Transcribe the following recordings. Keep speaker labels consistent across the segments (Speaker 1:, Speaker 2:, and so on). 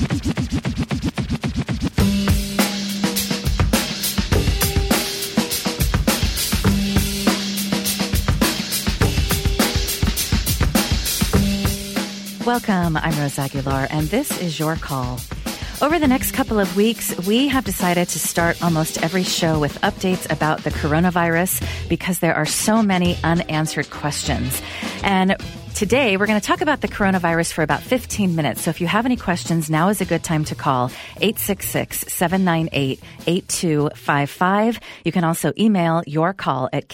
Speaker 1: Welcome, I'm Rose Aguilar, and this is Your Call. Over the next couple of weeks, we have decided to start almost every show with updates about the coronavirus because there are so many unanswered questions. And today, we're going to talk about the coronavirus for about 15 minutes. So if you have any questions, now is a good time to call 866-798-8255. You can also email your call at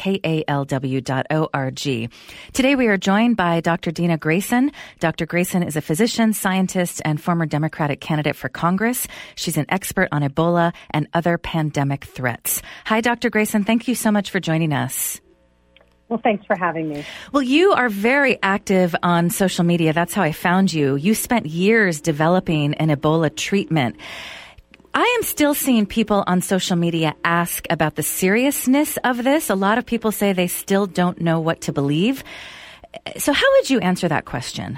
Speaker 1: kalw.org. Today, we are joined by Dr. Dina Grayson. Dr. Grayson is a physician, scientist, and former Democratic candidate for Congress. She's an expert on Ebola and other pandemic threats. Hi, Dr. Grayson. Thank you so much for joining us.
Speaker 2: Well, thanks for having me.
Speaker 1: Well, you are very active on social media. That's how I found you. You spent years developing an Ebola treatment. I am still seeing people on social media ask about the seriousness of this. A lot of people say they still don't know what to believe. So how would you answer that question?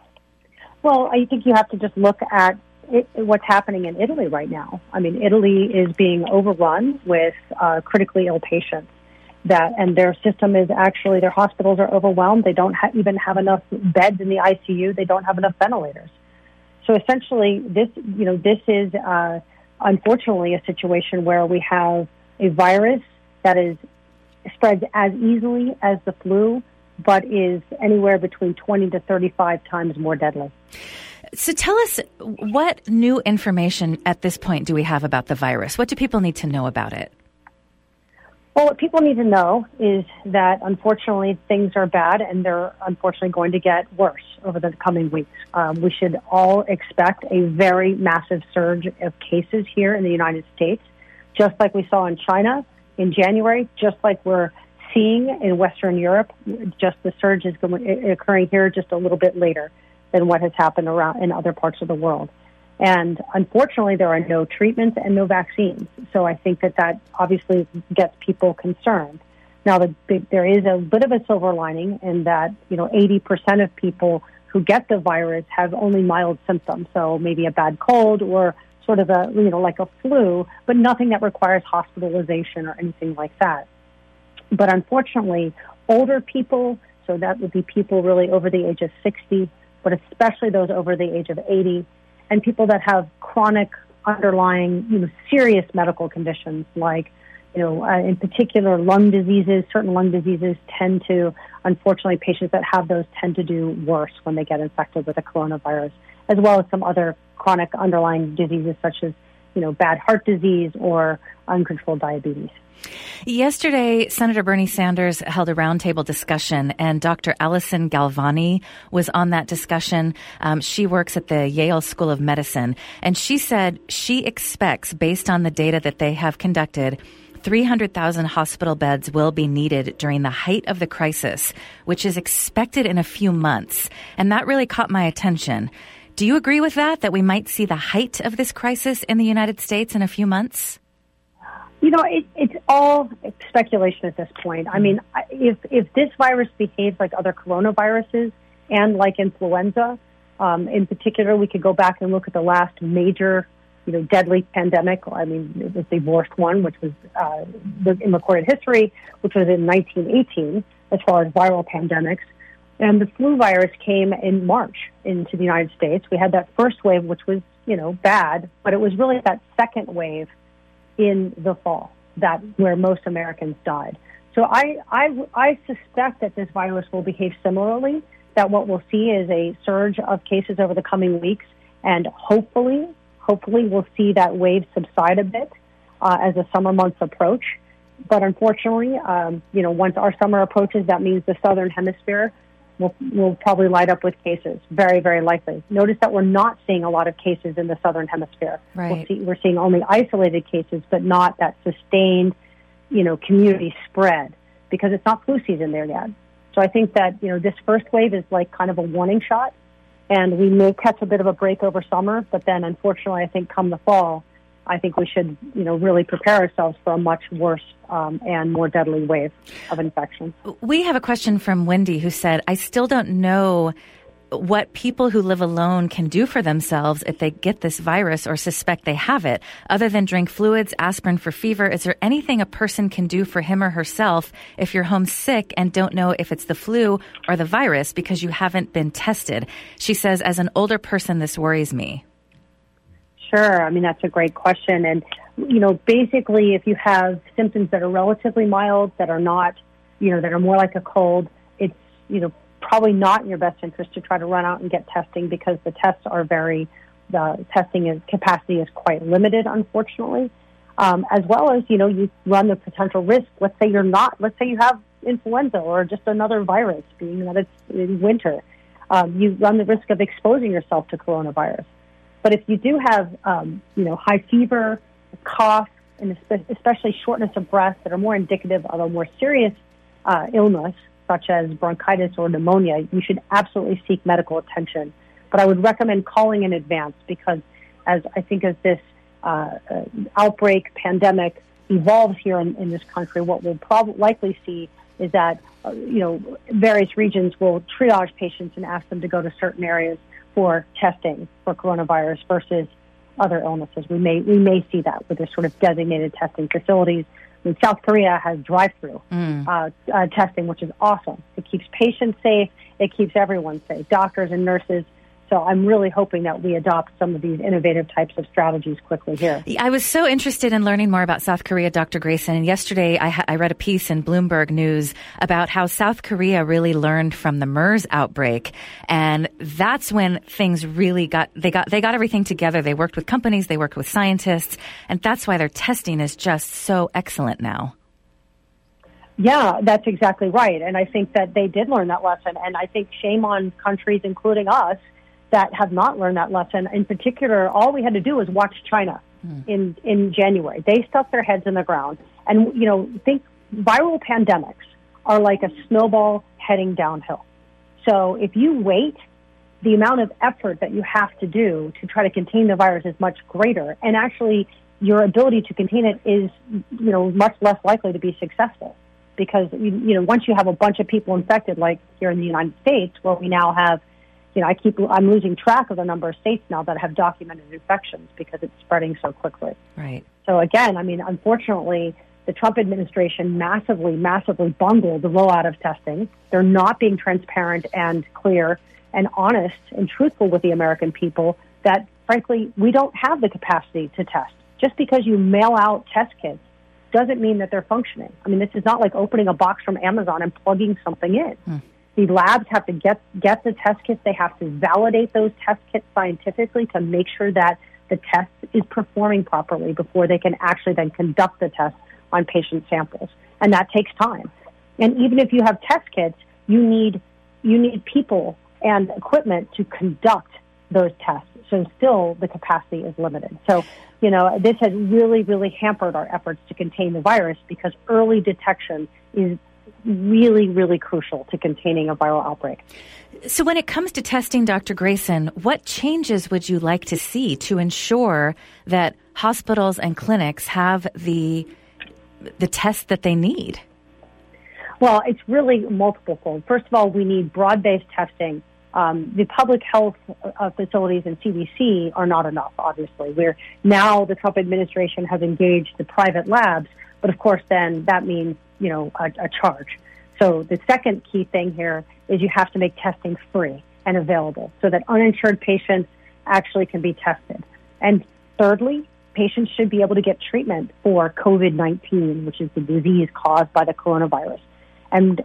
Speaker 2: Well, I think you have to just look at what's happening in Italy right now. I mean, Italy is being overrun with critically ill patients. And their system is actually, their hospitals are overwhelmed. They don't even have enough beds in the ICU. They don't have enough ventilators. So essentially, this is unfortunately a situation where we have a virus that spreads as easily as the flu, but is anywhere between 20 to 35 times more deadly.
Speaker 1: So tell us, what new information at this point do we have about the virus? What do people need to know about it?
Speaker 2: Well, what people need to know is that, unfortunately, things are bad, and they're unfortunately going to get worse over the coming weeks. We should all expect a very massive surge of cases here in the United States, just like we saw in China in January, just like we're seeing in Western Europe. Just the surge is occurring here just a little bit later than what has happened around in other parts of the world. And unfortunately, there are no treatments and no vaccines. So I think that obviously gets people concerned. Now, there is a bit of a silver lining in that, 80% of people who get the virus have only mild symptoms. So maybe a bad cold or sort of like a flu, but nothing that requires hospitalization or anything like that. But unfortunately, older people, so that would be people really over the age of 60, but especially those over the age of 80, and people that have chronic underlying, serious medical conditions like, in particular lung diseases. Certain lung diseases unfortunately, patients that have those tend to do worse when they get infected with the coronavirus, as well as some other chronic underlying diseases such as, bad heart disease or uncontrolled diabetes.
Speaker 1: Yesterday, Senator Bernie Sanders held a roundtable discussion, and Dr. Alison Galvani was on that discussion. She works at the Yale School of Medicine, and she said she expects, based on the data that they have conducted, 300,000 hospital beds will be needed during the height of the crisis, which is expected in a few months. And that really caught my attention. Do you agree with that we might see the height of this crisis in the United States in a few months?
Speaker 2: It's all speculation at this point. I mean, if this virus behaves like other coronaviruses and like influenza, in particular, we could go back and look at the last major, deadly pandemic. I mean, it was the worst one, which was in recorded history, which was in 1918, as far as viral pandemics. And the flu virus came in March into the United States. We had that first wave, which was, bad, but it was really that second wave in the fall where most Americans died. So I suspect that this virus will behave similarly, that what we'll see is a surge of cases over the coming weeks, and hopefully we'll see that wave subside a bit as the summer months approach. But unfortunately, once our summer approaches, that means the southern hemisphere will probably light up with cases, very, very likely. Notice that we're not seeing a lot of cases in the southern hemisphere.
Speaker 1: Right.
Speaker 2: We're seeing only isolated cases, but not that sustained, community spread, because it's not flu season there yet. So I think that, this first wave is like kind of a warning shot, and we may catch a bit of a break over summer, but then unfortunately, I think come the fall, I think we should, really prepare ourselves for a much worse and more deadly wave of infection.
Speaker 1: We have a question from Wendy who said, I still don't know what people who live alone can do for themselves if they get this virus or suspect they have it. Other than drink fluids, aspirin for fever, is there anything a person can do for him or herself if you're home sick and don't know if it's the flu or the virus because you haven't been tested? She says, as an older person, this worries me.
Speaker 2: Sure. I mean, that's a great question. And, basically, if you have symptoms that are relatively mild, that are not, that are more like a cold, it's, probably not in your best interest to try to run out and get testing because the testing capacity is quite limited, unfortunately. As well as, you run the potential risk. Let's say you have influenza or just another virus, being that it's in winter. You run the risk of exposing yourself to coronavirus. But if you do have, high fever, cough, and especially shortness of breath that are more indicative of a more serious illness, such as bronchitis or pneumonia, you should absolutely seek medical attention. But I would recommend calling in advance because as this outbreak, pandemic evolves here in this country, what we'll likely see is that, various regions will triage patients and ask them to go to certain areas for testing for coronavirus versus other illnesses. We may see that with this sort of designated testing facilities. I mean, South Korea has drive-through testing, which is awesome. It keeps patients safe. It keeps everyone safe, doctors and nurses. So I'm really hoping that we adopt some of these innovative types of strategies quickly here.
Speaker 1: I was so interested in learning more about South Korea, Dr. Grayson. And yesterday I read a piece in Bloomberg News about how South Korea really learned from the MERS outbreak. And that's when things really got everything together. They worked with companies, they worked with scientists, and that's why their testing is just so excellent now.
Speaker 2: Yeah, that's exactly right. And I think that they did learn that lesson. And I think shame on countries, including us, that have not learned that lesson. In particular, all we had to do was watch China in January. They stuck their heads in the ground. And, think viral pandemics are like a snowball heading downhill. So if you wait, the amount of effort that you have to do to try to contain the virus is much greater. And actually, your ability to contain it is, much less likely to be successful. Because, once you have a bunch of people infected, like here in the United States, where we now have I'm losing track of the number of states now that have documented infections because it's spreading so quickly.
Speaker 1: Right.
Speaker 2: So again, unfortunately, the Trump administration massively bungled the rollout of testing. They're not being transparent and clear and honest and truthful with the American people that, frankly, we don't have the capacity to test. Just because you mail out test kits doesn't mean that they're functioning. This is not like opening a box from Amazon and plugging something in. The labs have to get the test kits. They have to validate those test kits scientifically to make sure that the test is performing properly before they can actually then conduct the test on patient samples. And that takes time. And even if you have test kits, you need people and equipment to conduct those tests. So still the capacity is limited. So, this has really, really hampered our efforts to contain the virus because early detection is really, really crucial to containing a viral outbreak.
Speaker 1: So when it comes to testing, Dr. Grayson, what changes would you like to see to ensure that hospitals and clinics have the tests that they need?
Speaker 2: Well, it's really multiple-fold. First of all, we need broad-based testing. The public health facilities and CDC are not enough, obviously. The Trump administration has engaged the private labs, but of course then that means a charge. So the second key thing here is you have to make testing free and available so that uninsured patients actually can be tested. And thirdly, patients should be able to get treatment for COVID-19, which is the disease caused by the coronavirus. And,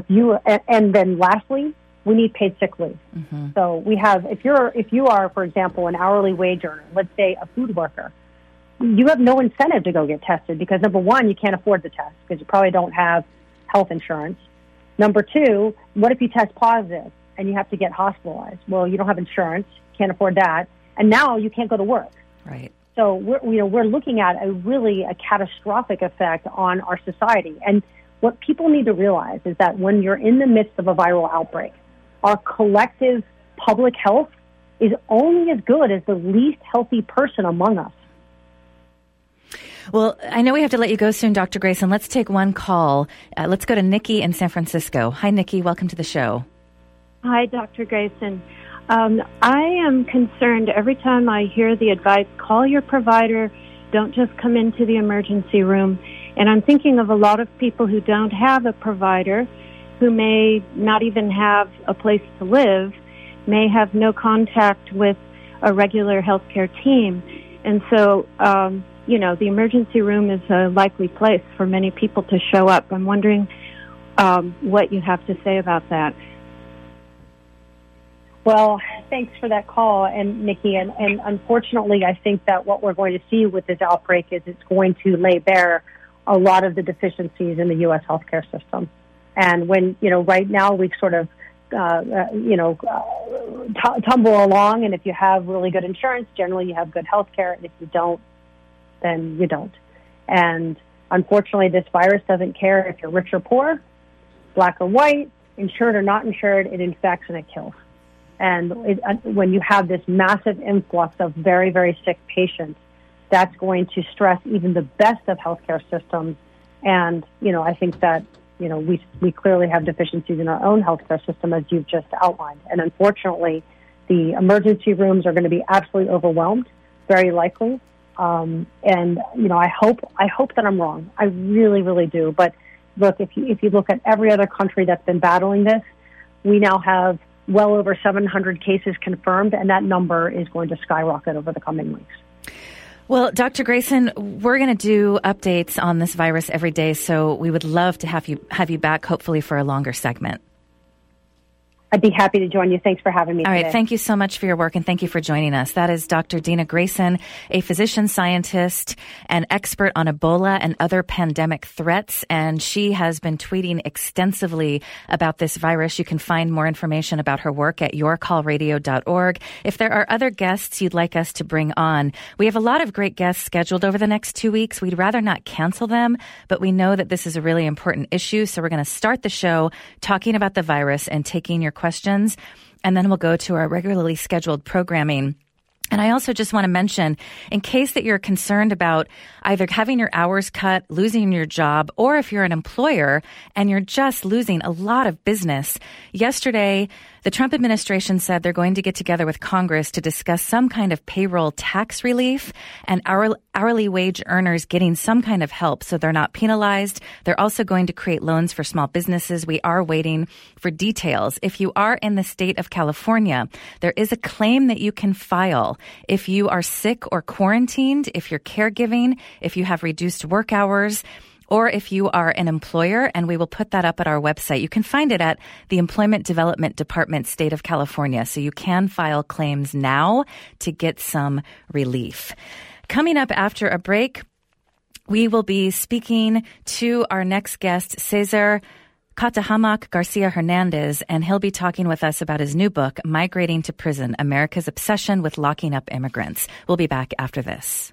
Speaker 2: and then lastly, we need paid sick leave. Mm-hmm. So we have, if you are, for example, an hourly wage earner, let's say a food worker, you have no incentive to go get tested because, number one, you can't afford the test because you probably don't have health insurance. Number two, what if you test positive and you have to get hospitalized? Well, you don't have insurance, can't afford that, and now you can't go to work.
Speaker 1: Right.
Speaker 2: So we're looking at a catastrophic effect on our society. And what people need to realize is that when you're in the midst of a viral outbreak, our collective public health is only as good as the least healthy person among us.
Speaker 1: Well, I know we have to let you go soon, Dr. Grayson. Let's take one call. Let's go to Nikki in San Francisco. Hi, Nikki. Welcome to the show.
Speaker 3: Hi, Dr. Grayson. I am concerned every time I hear the advice, call your provider, don't just come into the emergency room. And I'm thinking of a lot of people who don't have a provider, who may not even have a place to live, may have no contact with a regular healthcare team. And so, the emergency room is a likely place for many people to show up. I'm wondering what you have to say about that.
Speaker 2: Well, thanks for that call, and Nikki. And unfortunately, I think that what we're going to see with this outbreak is it's going to lay bare a lot of the deficiencies in the U.S. healthcare system. And when, right now we sort of, tumble along, and if you have really good insurance, generally you have good healthcare, and if you don't, then you don't. And unfortunately, this virus doesn't care if you're rich or poor, black or white, insured or not insured, it infects and it kills. And when you have this massive influx of very, very sick patients, that's going to stress even the best of healthcare systems. And, I think that, we clearly have deficiencies in our own healthcare system, as you've just outlined. And unfortunately, the emergency rooms are going to be absolutely overwhelmed, very likely. I hope that I'm wrong. I really, really do. But look, if you look at every other country that's been battling this, we now have well over 700 cases confirmed, and that number is going to skyrocket over the coming weeks.
Speaker 1: Well, Dr. Grayson, we're going to do updates on this virus every day, so we would love to have you back, hopefully for a longer segment.
Speaker 2: I'd be happy to join you. Thanks for having me today.
Speaker 1: All right. Thank you so much for your work, and thank you for joining us. That is Dr. Dina Grayson, a physician scientist and expert on Ebola and other pandemic threats, and she has been tweeting extensively about this virus. You can find more information about her work at yourcallradio.org. If there are other guests you'd like us to bring on, we have a lot of great guests scheduled over the next 2 weeks. We'd rather not cancel them, but we know that this is a really important issue, so we're going to start the show talking about the virus and taking your questions, and then we'll go to our regularly scheduled programming. And I also just want to mention, in case that you're concerned about either having your hours cut, losing your job, or if you're an employer and you're just losing a lot of business, yesterday the Trump administration said they're going to get together with Congress to discuss some kind of payroll tax relief and hourly wage earners getting some kind of help so they're not penalized. They're also going to create loans for small businesses. We are waiting for details. If you are in the state of California, there is a claim that you can file if you are sick or quarantined, if you're caregiving, if you have reduced work hours, or if you are an employer, and we will put that up at our website. You can find it at the Employment Development Department, State of California. So you can file claims now to get some relief. Coming up after a break, we will be speaking to our next guest, Cesar Catahamac Garcia Hernandez, and he'll be talking with us about his new book, Migrating to Prison, America's Obsession with Locking Up Immigrants. We'll be back after this.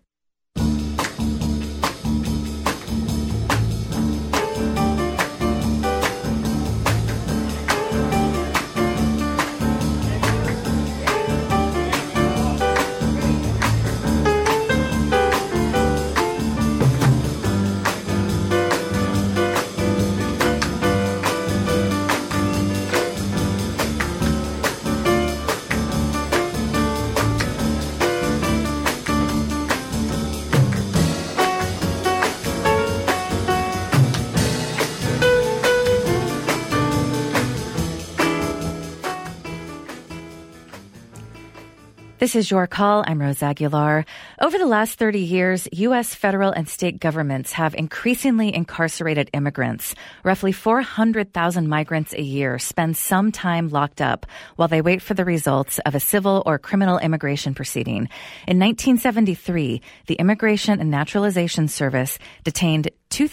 Speaker 1: This is Your Call. I'm Rose Aguilar. Over the last 30 years, U.S. federal and state governments have increasingly incarcerated immigrants. Roughly 400,000 migrants a year spend some time locked up while they wait for the results of a civil or criminal immigration proceeding. In 1973, the Immigration and Naturalization Service detained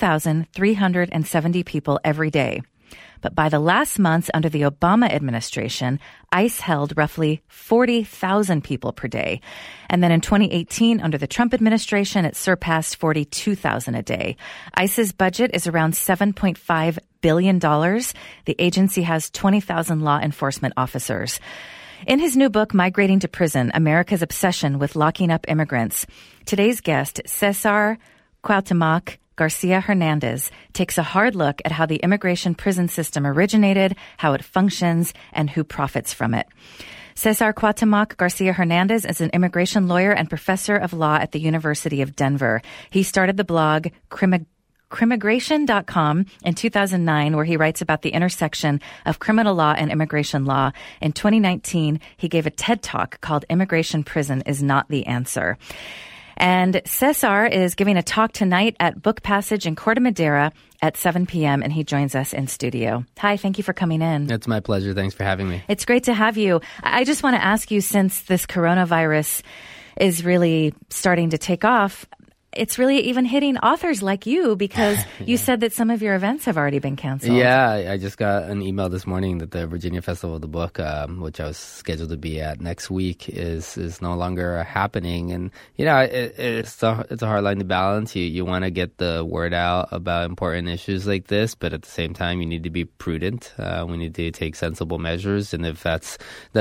Speaker 1: 2,370 people every day. But by the last months under the Obama administration, ICE held roughly 40,000 people per day. And then in 2018, under the Trump administration, it surpassed 42,000 a day. ICE's budget is around $7.5 billion. The agency has 20,000 law enforcement officers. In his new book, Migrating to Prison, America's Obsession with Locking Up Immigrants, today's guest, Cesar Catahamac Garcia Hernandez, takes a hard look at how the immigration prison system originated, how it functions, and who profits from it. Cesar Cuauhtemoc Garcia Hernandez is an immigration lawyer and professor of law at the University of Denver. He started the blog Crimmigration.com in 2009, where he writes about the intersection of criminal law and immigration law. In 2019, he gave a TED Talk called Immigration Prison is Not the Answer. And Cesar is giving a talk tonight at Book Passage in Corte Madera at 7 p.m., and he joins us in studio. Hi, thank you for coming in.
Speaker 4: It's my pleasure. Thanks for having me.
Speaker 1: It's great to have you. I just want to ask you, since this coronavirus is really starting to take off, it's really even hitting authors like you, because you said that some of your events have already been canceled.
Speaker 4: Yeah, I just got an email this morning that the Virginia Festival of the Book, which I was scheduled to be at next week, is no longer happening. And, it's a hard line to balance. You want to get the word out about important issues like this, but at the same time, you need to be prudent. We need to take sensible measures. And if that's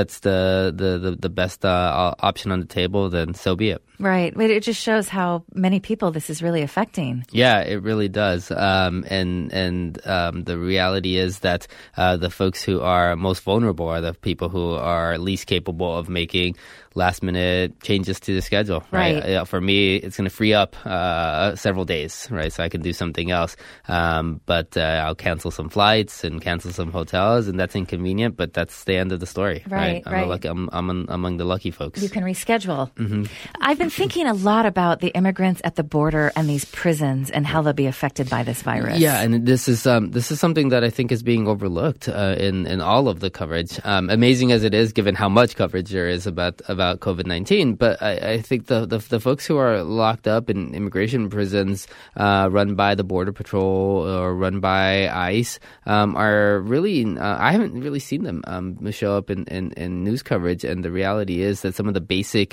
Speaker 4: the best option on the table, then so be it.
Speaker 1: Right. But it just shows how many people this is really affecting.
Speaker 4: Yeah, it really does. And the reality is that the folks who are most vulnerable are the people who are least capable of making last-minute changes to the schedule, right? For me, it's going to free up several days, right? So I can do something else. But I'll cancel some flights and cancel some hotels, and that's inconvenient, but that's the end of the story, right? I'm among the lucky folks.
Speaker 1: You can reschedule.
Speaker 4: Mm-hmm.
Speaker 1: I've been thinking a lot about the immigrants at the border and these prisons and how they'll be affected by this virus.
Speaker 4: Yeah, and this is something that I think is being overlooked in all of the coverage. Amazing as it is, given how much coverage there is about COVID-19, but I think the folks who are locked up in immigration prisons run by the Border Patrol or run by ICE are really, I haven't really seen them show up in news coverage, and the reality is that some of the basic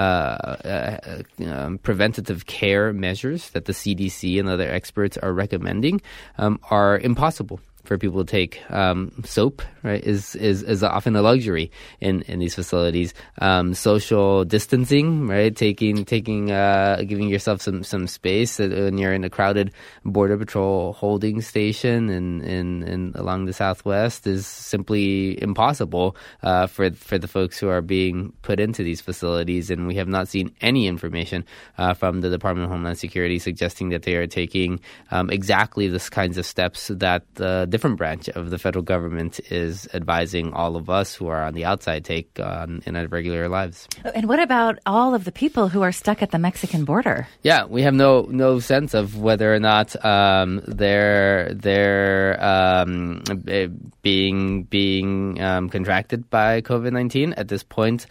Speaker 4: preventative care measures that the CDC and other experts are recommending are impossible for people to take. Soap, right, is often a luxury in these facilities. Social distancing, right, giving yourself some space when you're in a crowded Border Patrol holding station and along the Southwest is simply impossible for the folks who are being put into these facilities. And we have not seen any information from the Department of Homeland Security suggesting that they are taking exactly the kinds of steps that the different branch of the federal government is advising all of us who are on the outside take in our regular lives.
Speaker 1: And what about all of the people who are stuck at the Mexican border? Yeah,
Speaker 4: we have no sense of whether or not they're being contracted by COVID-19 at this point.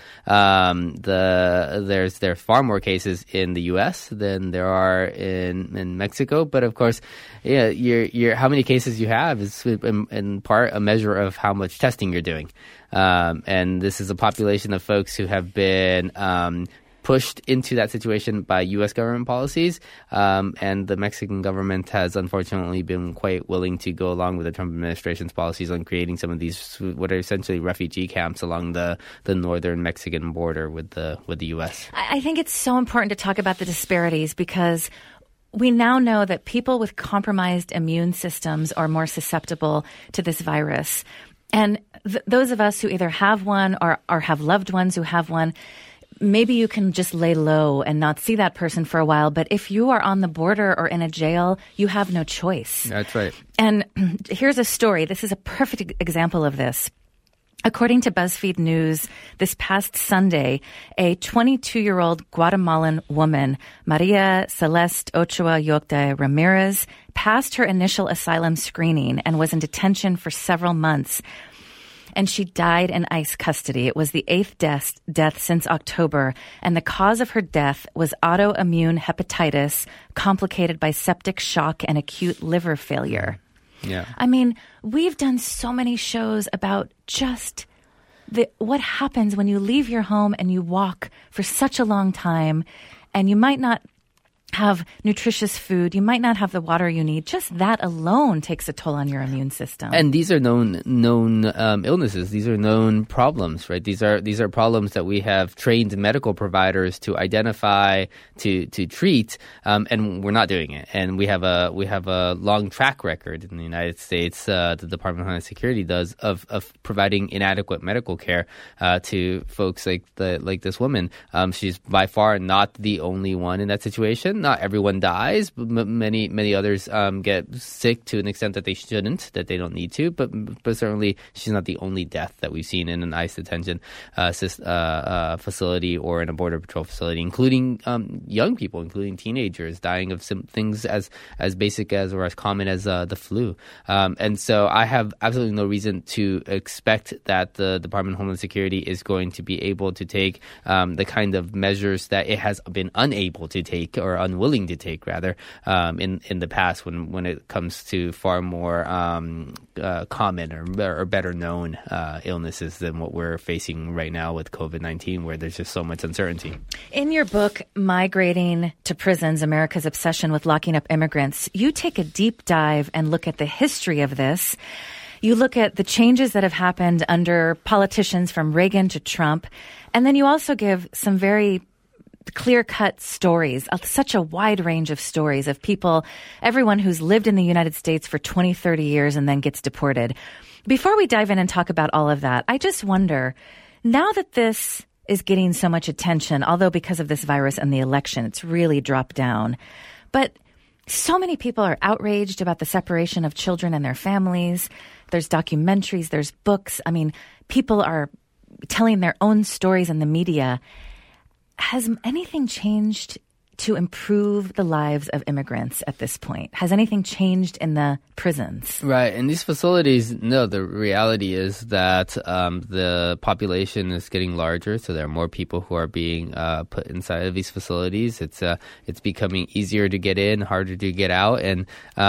Speaker 4: There are far more cases in the U.S. than there are in Mexico, but of course, yeah, how many cases you have is in part a measure of how much testing you're doing. And this is a population of folks who have been pushed into that situation by U.S. government policies. And the Mexican government has unfortunately been quite willing to go along with the Trump administration's policies on creating some of these, what are essentially refugee camps along the northern Mexican border with the U.S.
Speaker 1: I think it's so important to talk about the disparities, because we now know that people with compromised immune systems are more susceptible to this virus. And those of us who either have one or have loved ones who have one, maybe you can just lay low and not see that person for a while. But if you are on the border or in a jail, you have no choice.
Speaker 4: That's right.
Speaker 1: And here's a story. This is a perfect example of this. According to BuzzFeed News, this past Sunday, a 22-year-old Guatemalan woman, Maria Celeste Ochoa Yocta Ramirez, passed her initial asylum screening and was in detention for several months. And she died in ICE custody. It was the 8th death since October, and the cause of her death was autoimmune hepatitis complicated by septic shock and acute liver failure.
Speaker 4: Yeah.
Speaker 1: I mean, we've done so many shows about just what happens when you leave your home and you walk for such a long time, and you might not have nutritious food. You might not have the water you need. Just that alone takes a toll on your immune system.
Speaker 4: And these are known illnesses. These are known problems, right? These are problems that we have trained medical providers to identify, to treat, and we're not doing it. And we have a long track record in the United States. The Department of Homeland Security does of providing inadequate medical care to folks like this woman. She's by far not the only one in that situation. Not everyone dies, but many others get sick to an extent that they shouldn't, that they don't need to. But certainly, she's not the only death that we've seen in an ICE detention facility or in a Border Patrol facility, including young people, including teenagers, dying of things as basic as or as common as the flu. And so I have absolutely no reason to expect that the Department of Homeland Security is going to be able to take the kind of measures that it has been unable to take, or unwilling to take rather, in the past when it comes to far more common or better known illnesses than what we're facing right now with COVID-19, where there's just so much uncertainty.
Speaker 1: In your book, Migrating to Prisons, America's Obsession with Locking Up Immigrants, you take a deep dive and look at the history of this. You look at the changes that have happened under politicians from Reagan to Trump, and then you also give some very clear-cut stories, such a wide range of stories of people, everyone who's lived in the United States for 20, 30 years and then gets deported. Before we dive in and talk about all of that, I just wonder, now that this is getting so much attention, although because of this virus and the election, it's really dropped down, but so many people are outraged about the separation of children and their families. There's documentaries, there's books. I mean, people are telling their own stories in the media. Has anything changed to improve the lives of immigrants at this point? Has anything changed in the prisons?
Speaker 4: Right. In these facilities, no, the reality is that the population is getting larger, so there are more people who are being put inside of these facilities. It's becoming easier to get in, harder to get out, and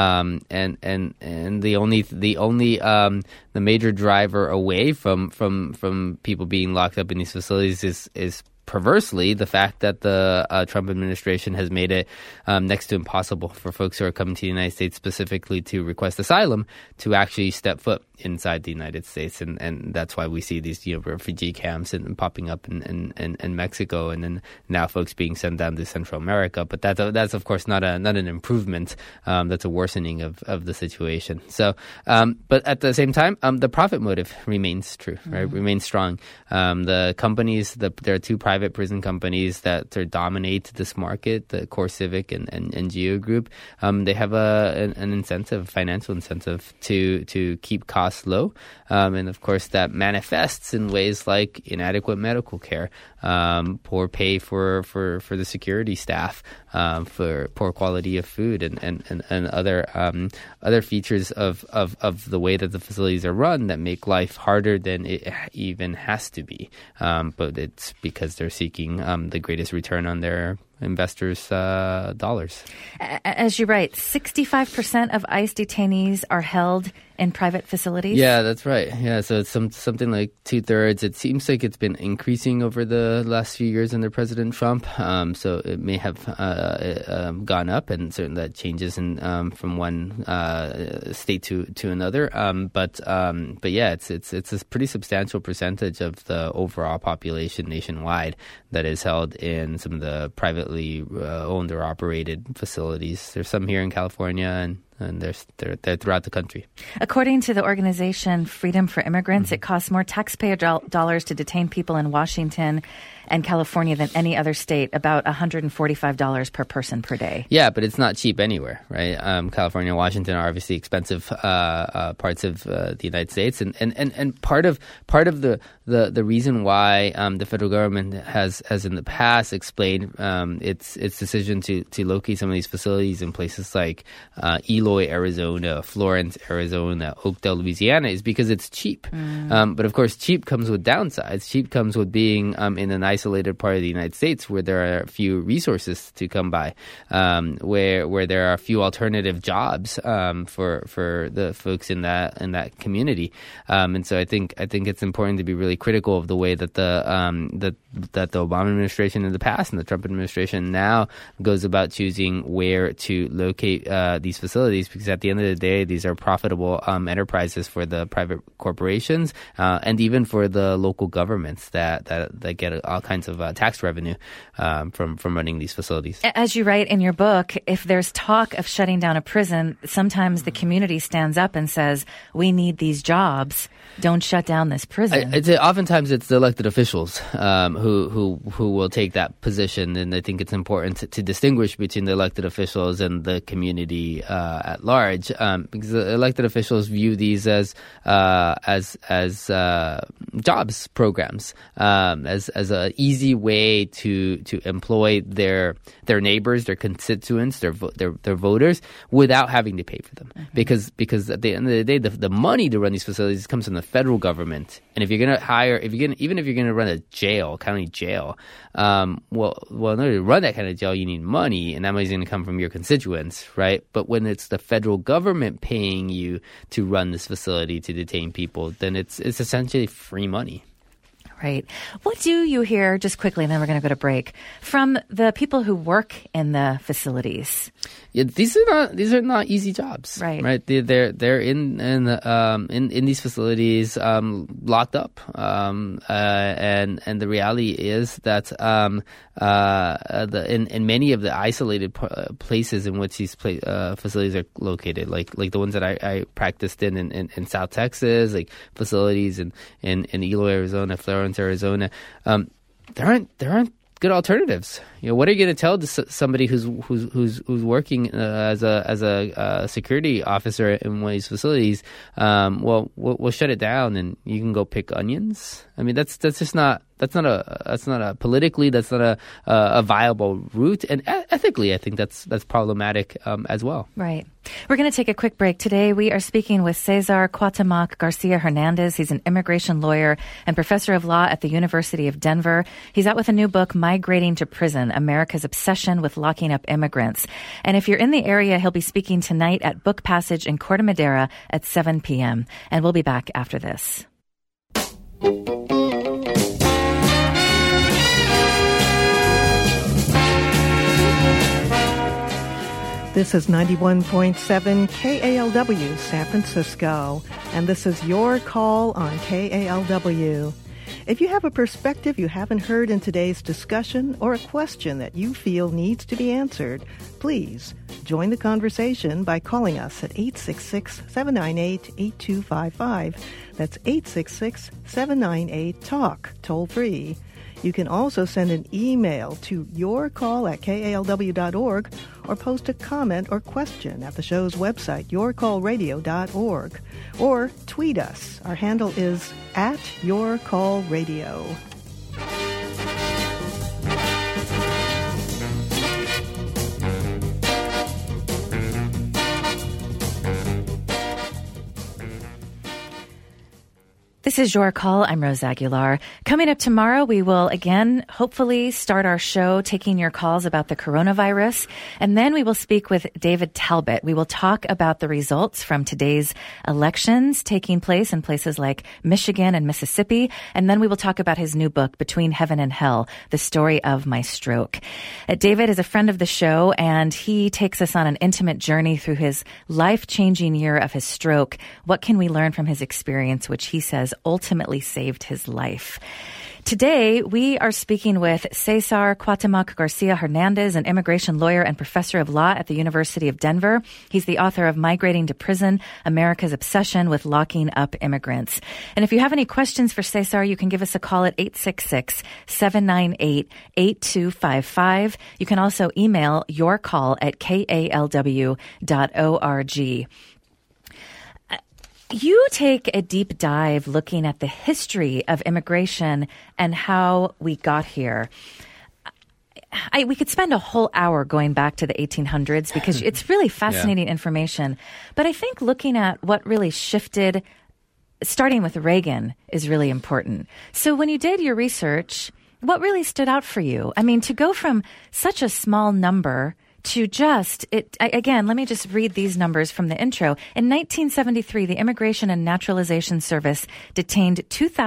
Speaker 4: the major driver away from people being locked up in these facilities is perversely, the fact that the Trump administration has made it next to impossible for folks who are coming to the United States specifically to request asylum to actually step foot inside the United States, and that's why we see these refugee camps and popping up in Mexico, and then now folks being sent down to Central America. But that's of course not an improvement. That's a worsening of the situation. So, but at the same time, the profit motive remains true, right? Remains strong. The companies, there are two private prison companies that dominate this market, the CoreCivic and Geo Group. They have an incentive, financial incentive to keep costs low, and of course that manifests in ways like inadequate medical care, poor pay for the security staff, for poor quality of food, and other features of the way that the facilities are run that make life harder than it even has to be. But it's because they're seeking the greatest return on their investors' dollars.
Speaker 1: As you write, 65% of ICE detainees are held in private facilities?
Speaker 4: Yeah, that's right. Yeah, so it's something like 2/3. It seems like it's been increasing over the last few years under President Trump. So it may have gone up, and certainly that changes from one state to another. But yeah, it's a pretty substantial percentage of the overall population nationwide that is held in some of the privately owned or operated facilities. There's some here in California, and they're throughout the country.
Speaker 1: According to the organization Freedom for Immigrants, it costs more taxpayer dollars to detain people in Washington and California than any other state, about $145 per person per day.
Speaker 4: Yeah, but it's not cheap anywhere, right? California and Washington are obviously expensive parts of the United States, and part of the reason why the federal government has in the past explained its decision to locate some of these facilities in places like Eloy, Arizona, Florence, Arizona, Oakdale, Louisiana, is because it's cheap. But of course, cheap comes with downsides. Cheap comes with being in a nice isolated part of the United States where there are few resources to come by, where there are few alternative jobs for the folks in that community. And so I think it's important to be really critical of the way that the Obama administration in the past and the Trump administration now goes about choosing where to locate these facilities, because at the end of the day, these are profitable enterprises for the private corporations and even for the local governments that get all kinds of tax revenue from running these facilities.
Speaker 1: As you write in your book, if there's talk of shutting down a prison, sometimes the community stands up and says, we need these jobs. Don't shut down this prison.
Speaker 4: Oftentimes it's the elected officials who will take that position, and I think it's important to distinguish between the elected officials and the community at large, because the elected officials view these as jobs programs, as an easy way to employ their neighbors, their constituents, their voters without having to pay for them. Mm-hmm. Because at the end of the day, the money to run these facilities comes from the federal government. And if you're going to even if you're going to run a county jail, in order to run that kind of jail, you need money, and that money's going to come from your constituents, right? But when it's the federal government paying you to run this facility to detain people, then it's essentially free money.
Speaker 1: Right. What do you hear, just quickly, and then we're going to go to break, from the people who work in the facilities?
Speaker 4: Yeah, these are not easy jobs.
Speaker 1: Right.
Speaker 4: They're in these facilities, locked up, and the reality is that in many of the isolated places in which these facilities are located, like the ones that I practiced in South Texas, like facilities in Eloy, Arizona, Florence, Arizona, there aren't good alternatives. What are you going to tell somebody who's working as a security officer in one of these facilities? We'll shut it down and you can go pick onions. I mean, that's not a politically, that's not a viable route, and ethically, I think that's problematic as well.
Speaker 1: Right. We're going to take a quick break. Today, we are speaking with Cesar Cuauhtemoc Garcia Hernandez. He's an immigration lawyer and professor of law at the University of Denver. He's out with a new book, Migrating to Prison: America's Obsession with Locking Up Immigrants. And if you're in the area, he'll be speaking tonight at Book Passage in Corte Madera at 7 p.m. And we'll be back after this.
Speaker 5: This is 91.7 KALW San Francisco, and this is Your Call on KALW. If you have a perspective you haven't heard in today's discussion or a question that you feel needs to be answered, please join the conversation by calling us at 866-798-8255. That's 866-798-TALK, toll free. You can also send an email to yourcall@kalw.org or post a comment or question at the show's website, yourcallradio.org, or tweet us. Our handle is @yourcallradio.
Speaker 1: This is Your Call. I'm Rose Aguilar. Coming up tomorrow, we will again hopefully start our show taking your calls about the coronavirus. And then we will speak with David Talbot. We will talk about the results from today's elections taking place in places like Michigan and Mississippi. And then we will talk about his new book, Between Heaven and Hell, The Story of My Stroke. David is a friend of the show, and he takes us on an intimate journey through his life-changing year of his stroke. What can we learn from his experience, which he says ultimately saved his life? Today, we are speaking with Cesar Cuauhtemoc Garcia Hernandez, an immigration lawyer and professor of law at the University of Denver. He's the author of Migrating to Prison: America's Obsession with Locking Up Immigrants. And if you have any questions for Cesar, you can give us a call at 866-798-8255. You can also email yourcall@kalw.org. You take a deep dive looking at the history of immigration and how we got here. We could spend a whole hour going back to the 1800s because it's really fascinating information. But I think looking at what really shifted, starting with Reagan, is really important. So when you did your research, What really stood out for you? I mean, to go from such a small number to again, let me just read these numbers from the intro. In 1973, the Immigration and Naturalization Service detained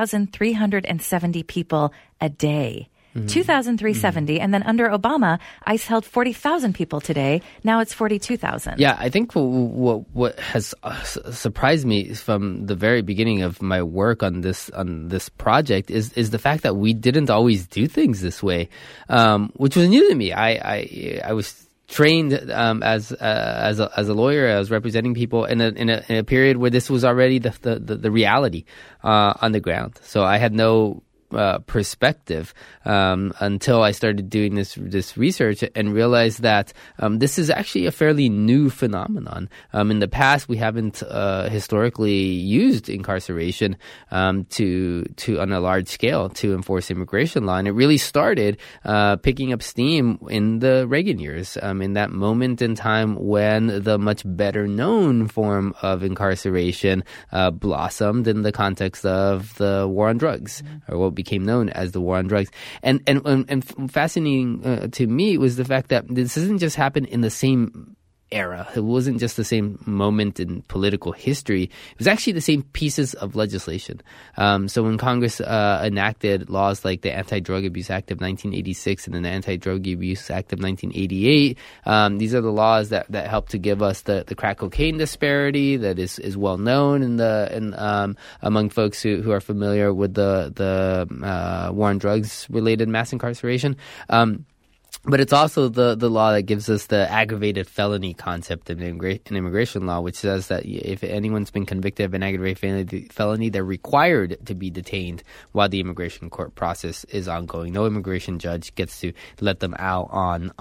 Speaker 1: 2,370 people a day. 2,370, and then under Obama, ICE held 40,000 people today. Now it's 42,000.
Speaker 4: Yeah, I think what has surprised me from the very beginning of my work on this project is the fact that we didn't always do things this way, which was new to me. I was trained as a lawyer. I was representing people in a period where this was already the reality on the ground. So I had no perspective until I started doing this research and realized that this is actually a fairly new phenomenon. In the past, we haven't historically used incarceration to on a large scale to enforce immigration law, and it really started picking up steam in the Reagan years, in that moment in time when the much better known form of incarceration blossomed in the context of the war on drugs, or what became known as the war on drugs. And fascinating to me was the fact that this doesn't just happen in the same era. It wasn't just the same moment in political history. It was actually the same pieces of legislation. So when Congress enacted laws like the Anti-Drug Abuse Act of 1986 and then the Anti-Drug Abuse Act of 1988, these are the laws that helped to give us the crack cocaine disparity that is well known among folks who are familiar with the war on drugs related mass incarceration. But it's also the law that gives us the aggravated felony concept in immigration law, which says that if anyone's been convicted of an aggravated felony, they're required to be detained while the immigration court process is ongoing. No immigration judge gets to let them out on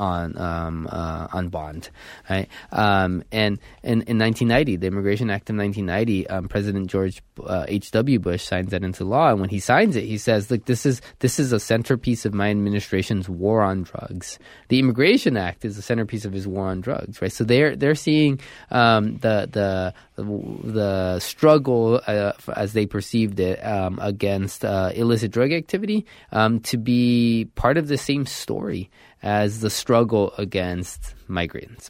Speaker 4: bond, right? And in 1990, the Immigration Act of 1990, President George H.W. Bush signs that into law, and when he signs it, he says, "Look, this is a centerpiece of my administration's war on drugs." The Immigration Act is the centerpiece of his war on drugs, right? So they're seeing the struggle as they perceived it against illicit drug activity to be part of the same story as the struggle against migrants.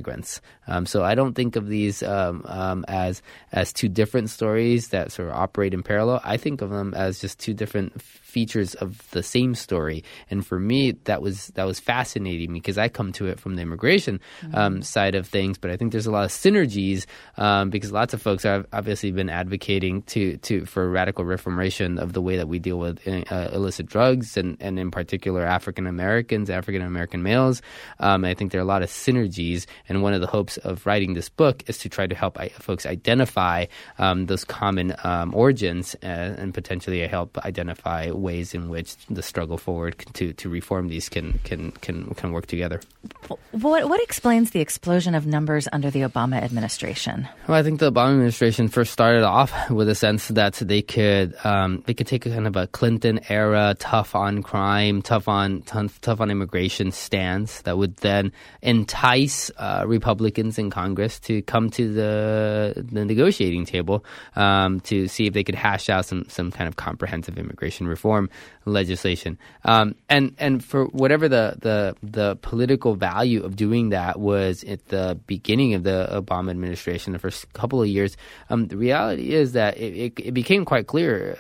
Speaker 4: So I don't think of these as two different stories that sort of operate in parallel. I think of them as just two different features of the same story. And for me, that was fascinating because I come to it from the immigration side of things. But I think there's a lot of synergies because lots of folks have obviously been advocating for radical reformation of the way that we deal with illicit drugs and in particular African American males. I think there are a lot of synergies, and one of the hopes of writing this book is to try to help folks identify those common origins and potentially help identify ways in which the struggle forward to reform these can work together.
Speaker 1: What explains the explosion of numbers under the Obama administration?
Speaker 4: Well, I think the Obama administration first started off with a sense that they could take a kind of a Clinton era tough on crime, tough on immigration stance that would then entice Republicans in Congress to come to the negotiating table to see if they could hash out some kind of comprehensive immigration reform legislation. And for whatever the political value of doing that was at the beginning of the Obama administration, the first couple of years, the reality is that it became quite clear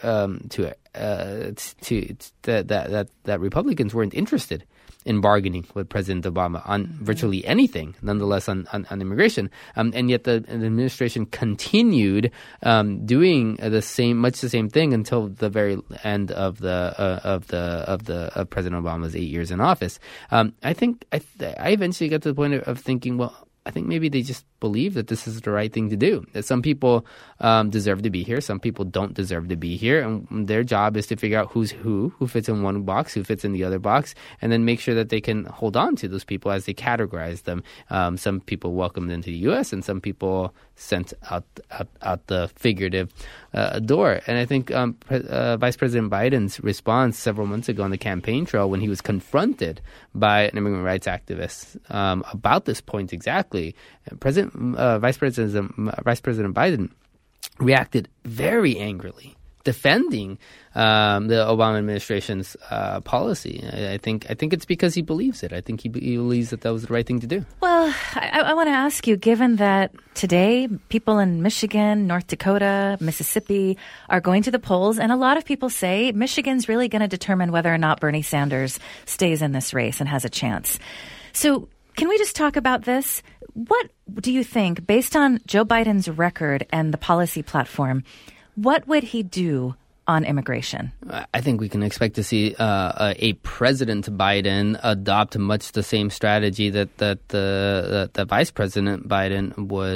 Speaker 4: that Republicans weren't interested in bargaining with President Obama on virtually anything, nonetheless on immigration, and yet the administration continued doing much the same thing until the very end of President Obama's 8 years in office. I think I eventually got to the point of thinking, well, I think maybe they just believe that this is the right thing to do. That some people deserve to be here, some people don't deserve to be here, and their job is to figure out who fits in one box, who fits in the other box, and then make sure that they can hold on to those people as they categorize them. Some people welcomed into the U.S. and some people sent out the figurative door. And I think Vice President Biden's response several months ago on the campaign trail when he was confronted by an immigrant rights activist about this point exactly, Vice President Biden reacted very angrily defending the Obama administration's policy. I think it's because he believes it. I think he believes that was the right thing to do.
Speaker 1: Well, I want to ask you, given that today people in Michigan, North Dakota, Mississippi are going to the polls, and a lot of people say Michigan's really going to determine whether or not Bernie Sanders stays in this race and has a chance. So can we just talk about this? What do you think, based on Joe Biden's record and the policy platform, what would he do on immigration?
Speaker 4: I think we can expect to see a President Biden adopt much the same strategy that the Vice President Biden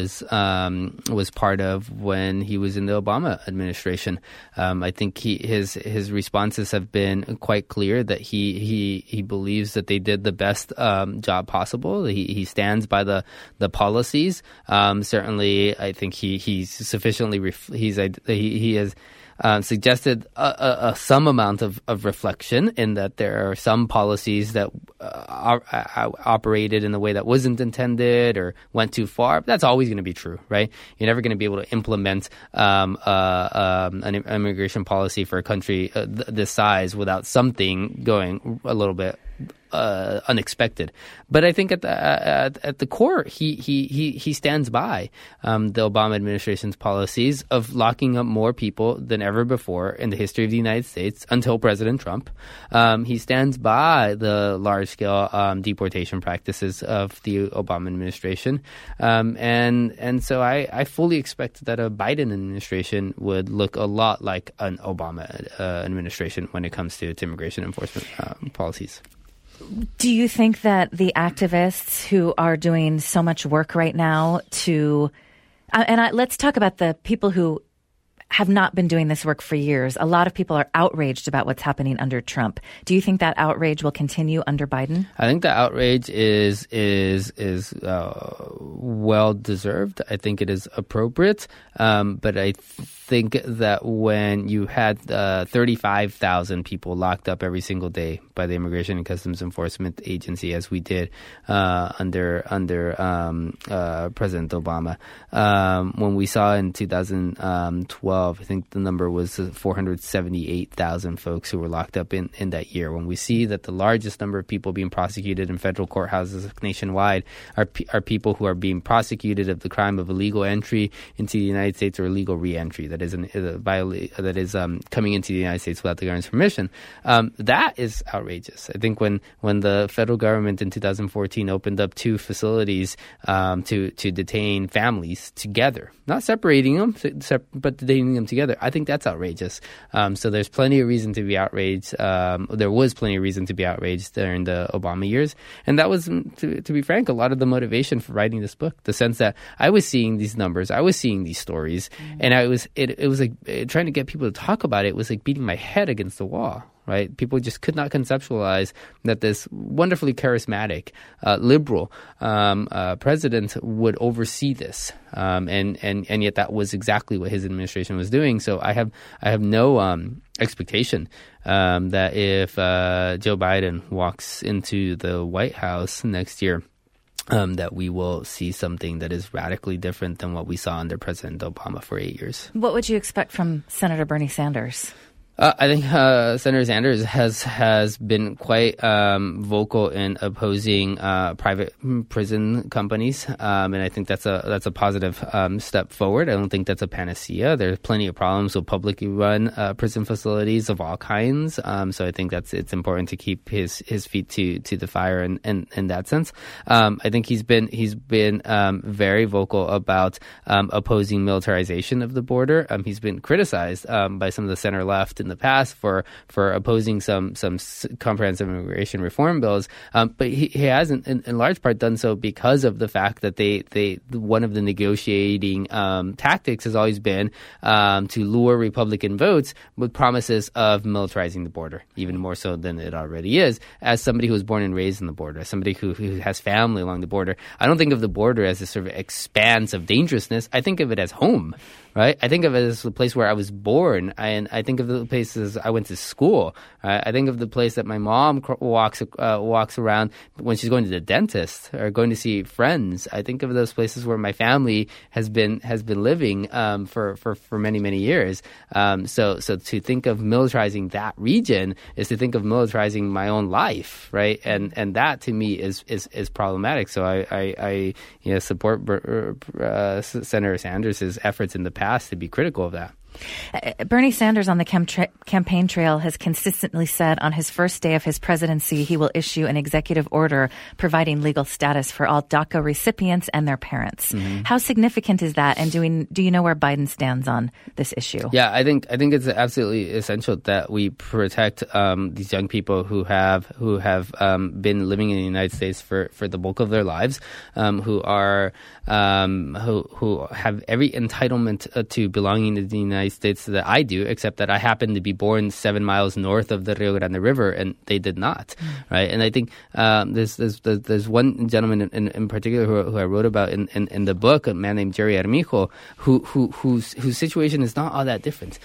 Speaker 4: was part of when he was in the Obama administration. I think his responses have been quite clear that he believes that they did the best job possible. He stands by the policies. Certainly, I think he's sufficiently he has suggested some amount of reflection in that there are some policies that operated in a way that wasn't intended or went too far. But that's always going to be true, right? You're never going to be able to implement an immigration policy for a country this size without something going a little bit unexpected. But I think at the core, he stands by the Obama administration's policies of locking up more people than ever before in the history of the United States until President Trump. He stands by the large-scale deportation practices of the Obama administration. And so I fully expect that a Biden administration would look a lot like an Obama administration when it comes to immigration enforcement policies.
Speaker 1: Do you think that the activists who are doing so much work right now let's talk about the people who have not been doing this work for years. A lot of people are outraged about what's happening under Trump. Do you think that outrage will continue under Biden?
Speaker 4: I think the outrage is well deserved. I think it is appropriate. But I think that when you had 35,000 people locked up every single day by the Immigration and Customs Enforcement Agency, as we did under President Obama, when we saw in 2012, I think the number was 478,000 folks who were locked up in that year. When we see that the largest number of people being prosecuted in federal courthouses nationwide are people who are being prosecuted of the crime of illegal entry into the United States or illegal re-entry, that is coming into the United States without the government's permission, that is outrageous. I think when the federal government in 2014 opened up 2 facilities to detain families together, not separating them, but detaining them together, I think that's outrageous. So there's plenty of reason to be outraged. There was plenty of reason to be outraged during the Obama years. And that was, to be frank, a lot of the motivation for writing this book, the sense that I was seeing these numbers, I was seeing these stories, and it was like trying to get people to talk about it was like beating my head against the wall. Right? People just could not conceptualize that this wonderfully charismatic, liberal president would oversee this, and yet that was exactly what his administration was doing. So I have no expectation that if Joe Biden walks into the White House next year, that we will see something that is radically different than what we saw under President Obama for 8 years.
Speaker 1: What would you expect from Senator Bernie Sanders?
Speaker 4: I think Senator Sanders has been quite vocal in opposing private prison companies, and I think that's a positive step forward. I don't think that's a panacea. There's plenty of problems with publicly run prison facilities of all kinds. So I think it's important to keep his feet to the fire in that sense. I think he's been very vocal about opposing militarization of the border. He's been criticized by some of the center left in the past for opposing some comprehensive immigration reform bills, but he hasn't in large part done so because of the fact that they one of the negotiating tactics has always been to lure Republican votes with promises of militarizing the border, even more so than it already is. As somebody who was born and raised in the border, as somebody who has family along the border, I don't think of the border as a sort of expanse of dangerousness. I think of it as home. Right? I think of it as the place where I was born, and I think of the places I went to school. I think of the place that my mom walks around when she's going to the dentist or going to see friends. I think of those places where my family has been living for many years. So to think of militarizing that region is to think of militarizing my own life, right? And that to me is problematic. So I support Senator Sanders' efforts in the past to be critical of that.
Speaker 1: Bernie Sanders on the campaign trail has consistently said on his first day of his presidency he will issue an executive order providing legal status for all DACA recipients and their parents. Mm-hmm. How significant is that, and do you know where Biden stands on this issue?
Speaker 4: Yeah, I think it's absolutely essential that we protect these young people who have been living in the United States for the bulk of their lives, who have every entitlement to belonging to the United States that I do, except that I happen to be born 7 miles north of the Rio Grande River, and they did not, right? And I think there's one gentleman in particular who I wrote about in the book, a man named Jerry Armijo, whose situation is not all that different.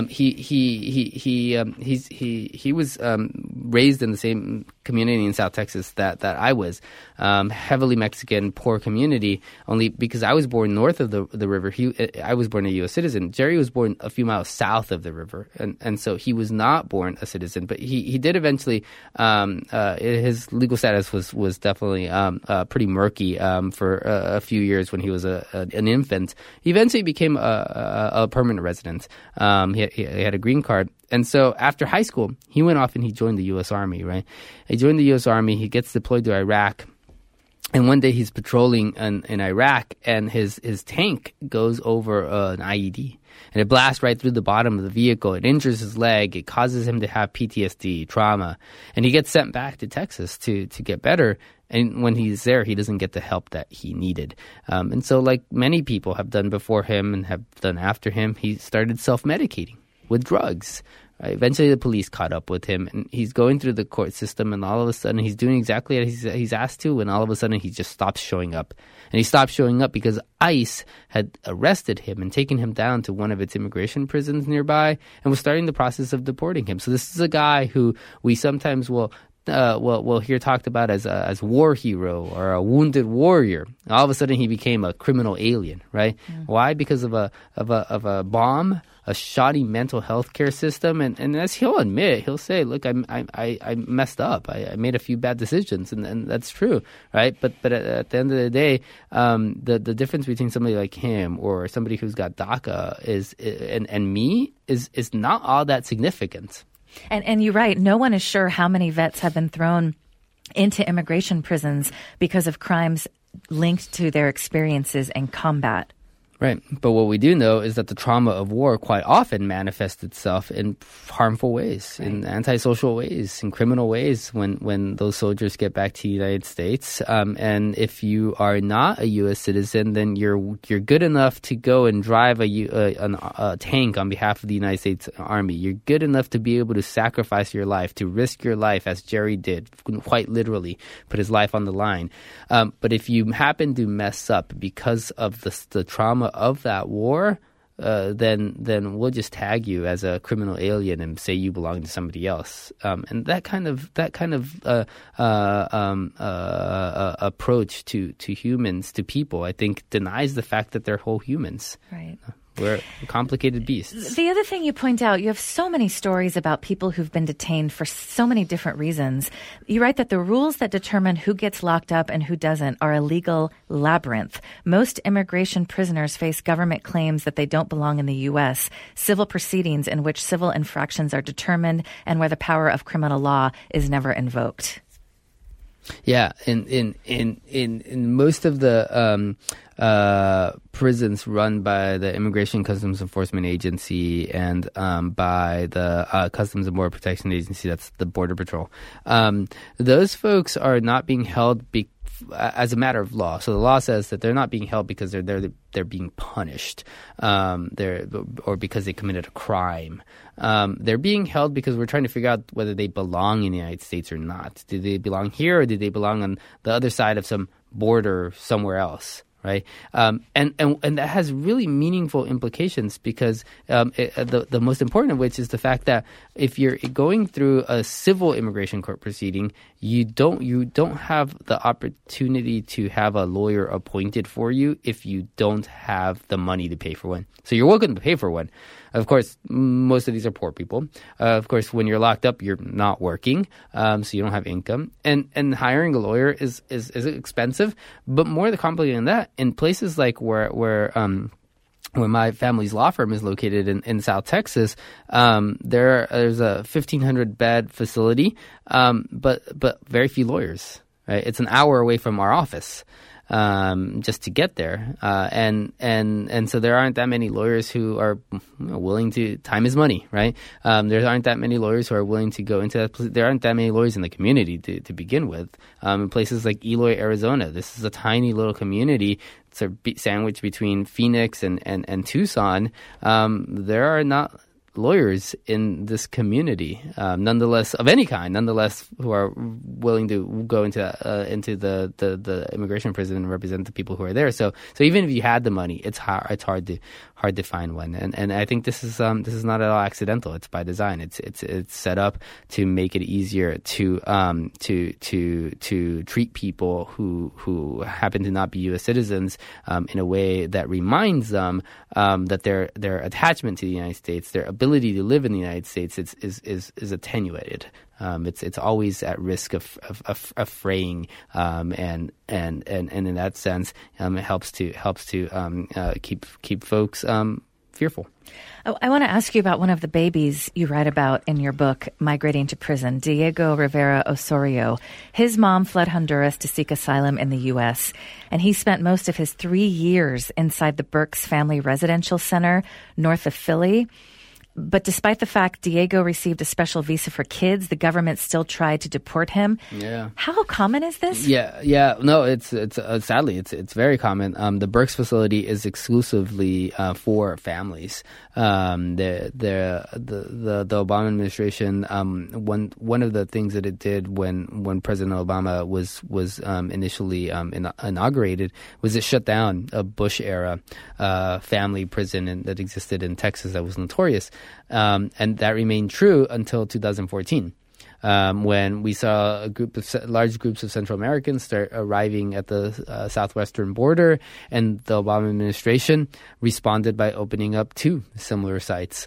Speaker 4: He was raised in the same community in South Texas that I was, heavily Mexican, poor community. Only because I was born north of the river, I was born a U.S. citizen. Jerry was born a few miles south of the river, and so he was not born a citizen. But he did eventually. His legal status was definitely pretty murky for a few years when he was an infant. He eventually became a permanent resident. He had a green card. And so after high school, he went off and he joined the U.S. Army, right? He joined the U.S. Army. He gets deployed to Iraq. And one day he's patrolling in Iraq, and his tank goes over an IED. And it blasts right through the bottom of the vehicle. It injures his leg. It causes him to have PTSD, trauma. And he gets sent back to Texas to get better. And when he's there, he doesn't get the help that he needed. And so like many people have done before him and have done after him, he started self-medicating with drugs. Eventually, the police caught up with him, and he's going through the court system, and all of a sudden, he's doing exactly what he's asked to, and all of a sudden, he just stops showing up. And he stopped showing up because ICE had arrested him and taken him down to one of its immigration prisons nearby and was starting the process of deporting him. So this is a guy who we sometimes will hear talked about as a war hero or a wounded warrior. All of a sudden, he became a criminal alien, right? Mm. Why? Because of a bomb, a shoddy mental health care system, and as he'll admit, he'll say, "Look, I messed up. I made a few bad decisions," and that's true, right? But at the end of the day, the difference between somebody like him or somebody who's got DACA and me is not all that significant.
Speaker 1: And you're right. No one is sure how many vets have been thrown into immigration prisons because of crimes linked to their experiences in combat.
Speaker 4: Right. But what we do know is that the trauma of war quite often manifests itself in harmful ways, right, in antisocial ways, in criminal ways when those soldiers get back to the United States. And if you are not a U.S. citizen, then you're good enough to go and drive a tank on behalf of the United States Army. You're good enough to be able to sacrifice your life, to risk your life, as Jerry did, quite literally, put his life on the line. But if you happen to mess up because of the trauma of that war, then we'll just tag you as a criminal alien and say you belong to somebody else. And that kind of approach to humans, to people, I think denies the fact that they're whole humans.
Speaker 1: Right.
Speaker 4: We're complicated beasts.
Speaker 1: The other thing you point out, you have so many stories about people who've been detained for so many different reasons. You write that the rules that determine who gets locked up and who doesn't are a legal labyrinth. Most immigration prisoners face government claims that they don't belong in the U.S., civil proceedings in which civil infractions are determined, and where the power of criminal law is never invoked.
Speaker 4: Yeah, in most of the prisons run by the Immigration Customs Enforcement Agency and by the Customs and Border Protection Agency, that's the Border Patrol, those folks are not being held as a matter of law. So the law says that they're not being held because they're being punished, or because they committed a crime. They're being held because we're trying to figure out whether they belong in the United States or not. Do they belong here, or do they belong on the other side of some border somewhere else? right? And that has really meaningful implications because the most important of which is the fact that if you're going through a civil immigration court proceeding, you don't have the opportunity to have a lawyer appointed for you if you don't have the money to pay for one. So you're welcome to pay for one. Of course, most of these are poor people. Of course, when you're locked up, you're not working, so you don't have income. And hiring a lawyer is expensive. But more complicated than that, in places like where my family's law firm is located in South Texas, there's a 1,500 bed facility, but very few lawyers. Right, it's an hour away from our office. Just to get there. And so there aren't that many lawyers who are willing to, time is money, right? There aren't that many lawyers who are willing to go into that. There aren't that many lawyers in the community to begin with. In places like Eloy, Arizona, this is a tiny little community. It's a sandwich between Phoenix and Tucson. There are not lawyers in this community, nonetheless, of any kind, nonetheless, who are willing to go into the immigration prison and represent the people who are there. So even if you had the money, it's hard to find one. And I think this is not at all accidental. It's by design. It's set up to make it easier to treat people who happen to not be U.S. citizens in a way that reminds them that their attachment to the United States, their ability to live in the United States, is attenuated. It's always at risk of fraying, and in that sense, it helps to keep folks fearful.
Speaker 1: Oh, I want to ask you about one of the babies you write about in your book, Migrating to Prison, Diego Rivera Osorio. His mom fled Honduras to seek asylum in the U.S., and he spent most of his 3 years inside the Burks Family Residential Center north of Philly. But despite the fact Diego received a special visa for kids, the government still tried to deport him.
Speaker 4: Yeah.
Speaker 1: How common is this?
Speaker 4: Yeah. No, it's sadly it's very common. The Burks facility is exclusively for families. The Obama administration, one of the things that it did when President Obama was initially inaugurated was it shut down a Bush era family prison that existed in Texas that was notorious. And that remained true until 2014, when we saw large groups of Central Americans start arriving at the southwestern border, and the Obama administration responded by opening up 2 similar sites,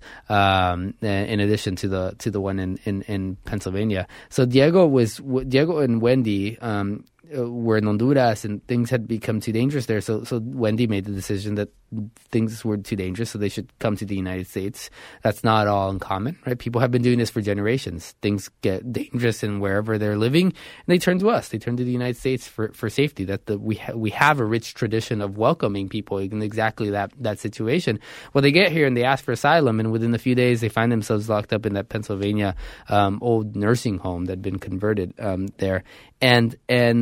Speaker 4: in addition to the one in Pennsylvania. So Diego and Wendy were in Honduras, and things had become too dangerous there. So Wendy made the decision that things were too dangerous, so they should come to the United States. That's not all uncommon, right? People have been doing this for generations. Things get dangerous in wherever they're living, and they turn to us. They turn to the United States for safety. We have a rich tradition of welcoming people in exactly that situation. Well, they get here and they ask for asylum, and within a few days they find themselves locked up in that Pennsylvania old nursing home that had been converted there. And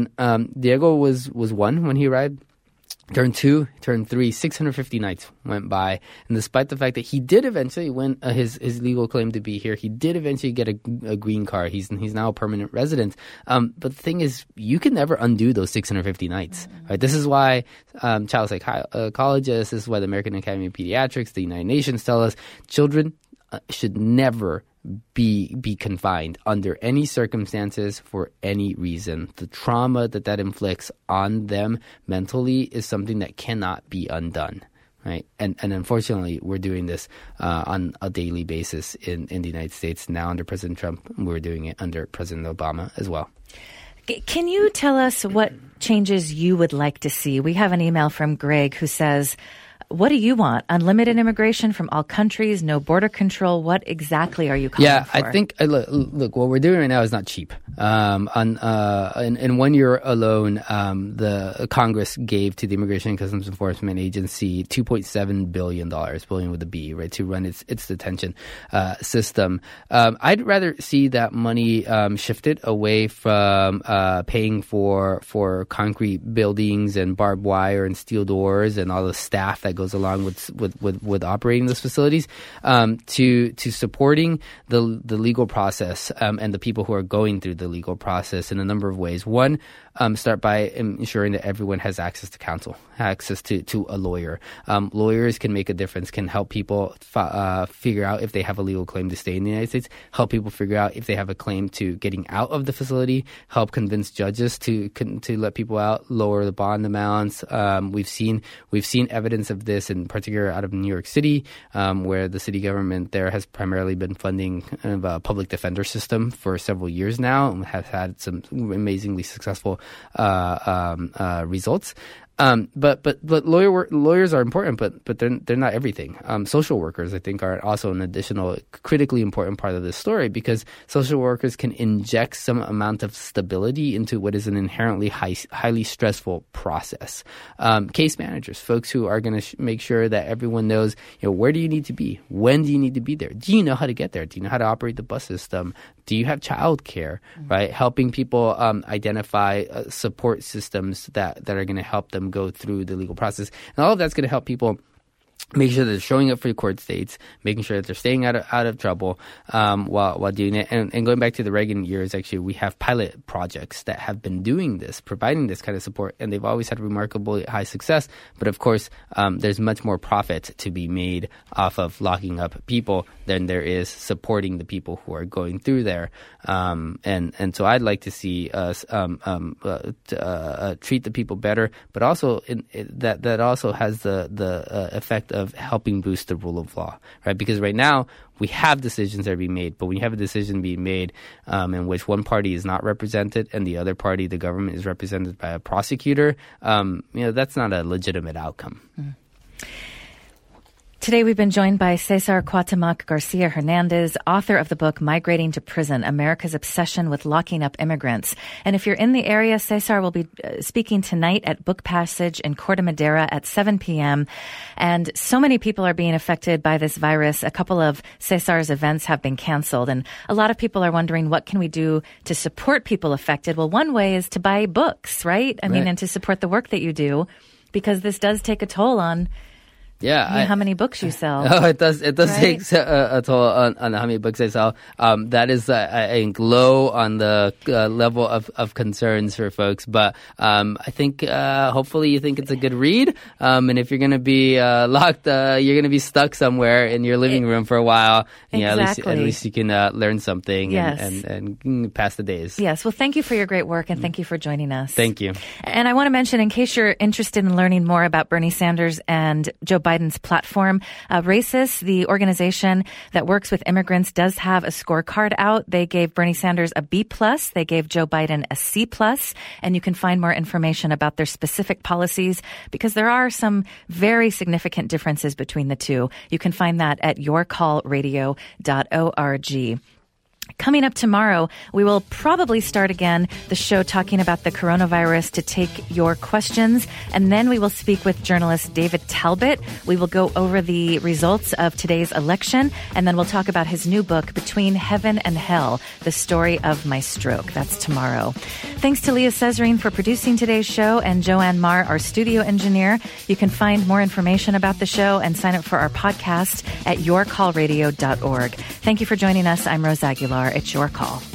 Speaker 4: Diego was one when he arrived. Turned 2, turned 3, 650 nights went by. And despite the fact that he did eventually win his legal claim to be here, he did eventually get a green card. He's now a permanent resident. But the thing is, you can never undo those 650 nights. Right? This is why child psychologists, this is why the American Academy of Pediatrics, the United Nations tell us children should never be confined under any circumstances for any reason. The trauma that inflicts on them mentally is something that cannot be undone, right? And unfortunately, we're doing this on a daily basis in the United States now under President Trump. We're doing it under President Obama as well.
Speaker 1: Can you tell us what changes you would like to see? We have an email from Greg who says, what do you want? Unlimited immigration from all countries, no border control. What exactly are you calling for?
Speaker 4: I think, look, what we're doing right now is not cheap. In 1 year alone, the Congress gave to the Immigration and Customs Enforcement Agency $2.7 billion with a B, right, to run its detention system. I'd rather see that money shifted away from paying for concrete buildings and barbed wire and steel doors and all the staff that goes goes along with operating those facilities, to supporting the legal process and the people who are going through the legal process in a number of ways. One, start by ensuring that everyone has access to counsel, access to a lawyer. Lawyers can make a difference, can help people figure out if they have a legal claim to stay in the United States, help people figure out if they have a claim to getting out of the facility, help convince judges to let people out, lower the bond amounts. We've seen evidence of this in particular out of New York City, where the city government there has primarily been funding kind of a public defender system for several years now and has had some amazingly successful results. But lawyers are important, but they're not everything. Social workers, I think, are also an additional critically important part of this story, because social workers can inject some amount of stability into what is an inherently highly stressful process. Case managers, folks who are going to make sure that everyone knows, where do you need to be? When do you need to be there? Do you know how to get there? Do you know how to operate the bus system? Do you have childcare? Right, helping people identify support systems that are going to help them go through the legal process, and all of that's going to help people make sure that they're showing up for court dates, making sure that they're staying out of trouble while doing it. And going back to the Reagan years, actually, we have pilot projects that have been doing this, providing this kind of support, and they've always had remarkably high success. But of course, there's much more profit to be made off of locking up people than there is supporting the people who are going through there. And so I'd like to see us treat the people better, but also that also has the effect of helping boost the rule of law, right? Because right now we have decisions that are being made, but when you have a decision being made in which one party is not represented and the other party, the government, is represented by a prosecutor, that's not a legitimate outcome. Mm.
Speaker 1: Today we've been joined by Cesar Cuauhtemoc Garcia Hernandez, author of the book Migrating to Prison, America's Obsession with Locking Up Immigrants. And if you're in the area, Cesar will be speaking tonight at Book Passage in Corte Madera at 7 p.m. And so many people are being affected by this virus. A couple of Cesar's events have been canceled. And a lot of people are wondering, what can we do to support people affected? Well, one way is to buy books, right? I mean, and to support the work that you do, because this does take a toll on how many books you sell.
Speaker 4: Oh, it does. It does take a toll on how many books I sell. That is, I think, low on the level of concerns for folks. But I think hopefully you think it's a good read. And if you're going to be locked, you're going to be stuck somewhere in your living room for a while.
Speaker 1: Exactly.
Speaker 4: At least you can learn something and pass the days.
Speaker 1: Yes. Well, thank you for your great work, and thank you for joining us.
Speaker 4: Thank you.
Speaker 1: And I want to mention, in case you're interested in learning more about Bernie Sanders and Joe Biden's platform, RACIS, the organization that works with immigrants, does have a scorecard out. They gave Bernie Sanders a B+, they gave Joe Biden a C+, and you can find more information about their specific policies, because there are some very significant differences between the two. You can find that at yourcallradio.org. Coming up tomorrow, we will probably start again the show talking about the coronavirus to take your questions. And then we will speak with journalist David Talbot. We will go over the results of today's election. And then we'll talk about his new book, Between Heaven and Hell, The Story of My Stroke. That's tomorrow. Thanks to Leah Cesarine for producing today's show, and Joanne Marr, our studio engineer. You can find more information about the show and sign up for our podcast at yourcallradio.org. Thank you for joining us. I'm Rose Aguilar. It's Your Call.